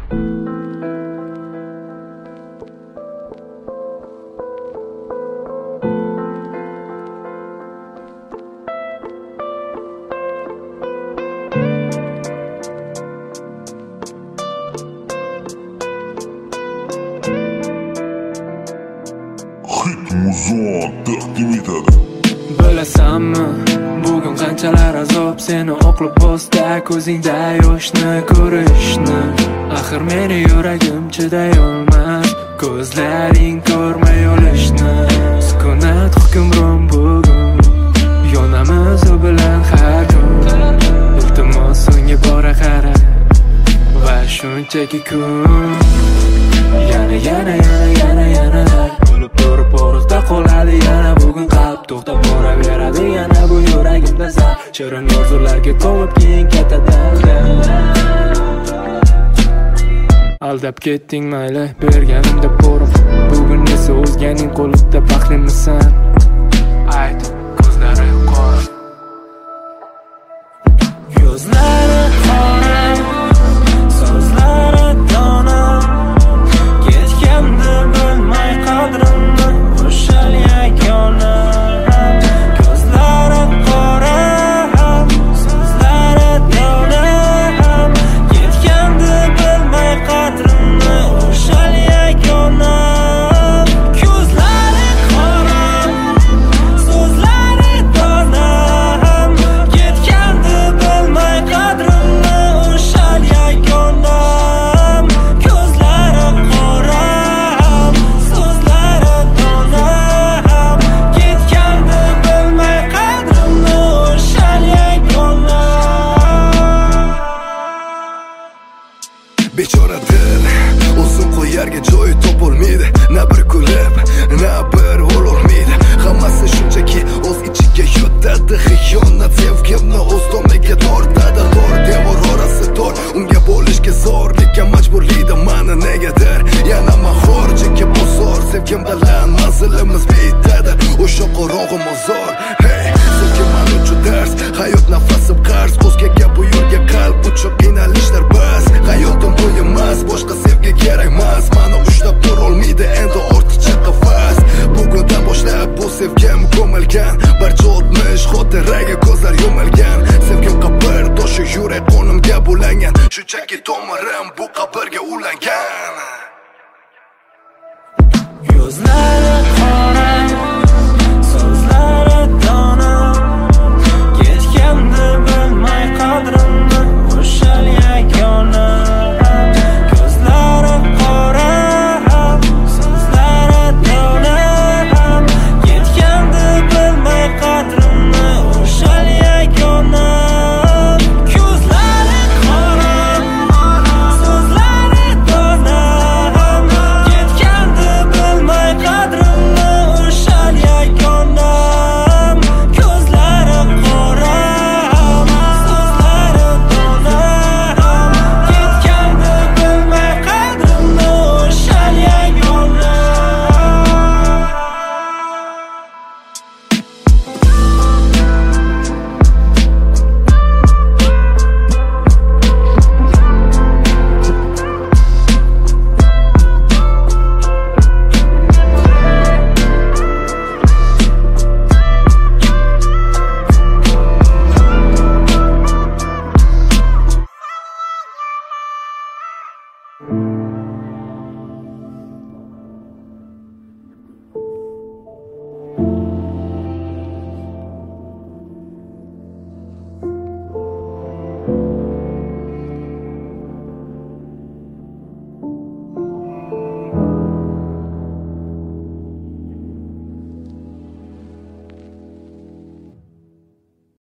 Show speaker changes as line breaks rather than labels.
Muzon taqdim etadi.
Bilasanmi, bugun qanchalar azob seni oqlab bosdi, ko'zingda yoshni ko'rishni. Axir meni yuragim chiday olmas, ko'zlaring ko'rmay olishni. Sukunat hukmron bugun, yonamiz u bilan har kun. Iltimos unga bora qara va shunchaki kun. Yana bo'lib turib bo'riqda qoladi yana bugun qalb to'xtab boraveradi yana bu yuragimda zar shirin orzularga ko'mib keyin ketadi. Aldab ketding mayli berganimda bo'rim, bugun esa o'zganing qo'lida baxtlimisan? Ayt, ko'zlari qora, ko'zlari qora, so'zlari dono, ketganda bilmay qadrimni o'shal yagona. Ko'zlari qora, so'zlari dono, ketganda bilmay qadrimni o'shal yagona. Ko'zlari qora, so'zlari dono, ketganda bilmay qadrimni o'shal yagona. Ko'zlari qora, so'zlari dono, ketganda bilmay qadrimni o'shal yagona.
Bechora dil o'zim qo'yarga joy topolmaydi, na bir kulib na bir ololmaydi. Hammasi shunchaki o'z ichiga yutadi, xiyonat sevgimni o'z tomiga tortadi. Tor devor orasi tor, unga bo'lishga zor, lekin majburlaydi mani negadir. Yana mahor chekib bozor, sevgim bilan manzilimiz bitadi. O'sha qorong'u mozor, hey, sevgim men uchun dars, hayot nafasim qarz, o'zgaga buyurga qalb uchun qiynalishlar bas. Hayotim bu emas, boshqa sevgi kerakmas, mani ushlab turolmaydi endi ortiqcha qafas. Bugundan boshlab bu sevgim ko'milgan, barcha o'tmish xotiraga ko'zlar yumilgan. Sevgim qabr toshi, yurak qonimga bulangan, shunchaki tomirim bu qabrga ulangan.
Ko'zlari qora, so'zlari dono, ketganda bilmay qadrimni o'shal yagona. Ko'zlari qora, so'zlari dono, ketganda bilmay qadrimni o'shal yagona. Ko'zlari qora, so'zlari dono, ketganda bilmay qadrimni o'shal yagona. Ko'zlari qora, so'zlari dono, ketganda bilmay qadrimni o'shal yagona.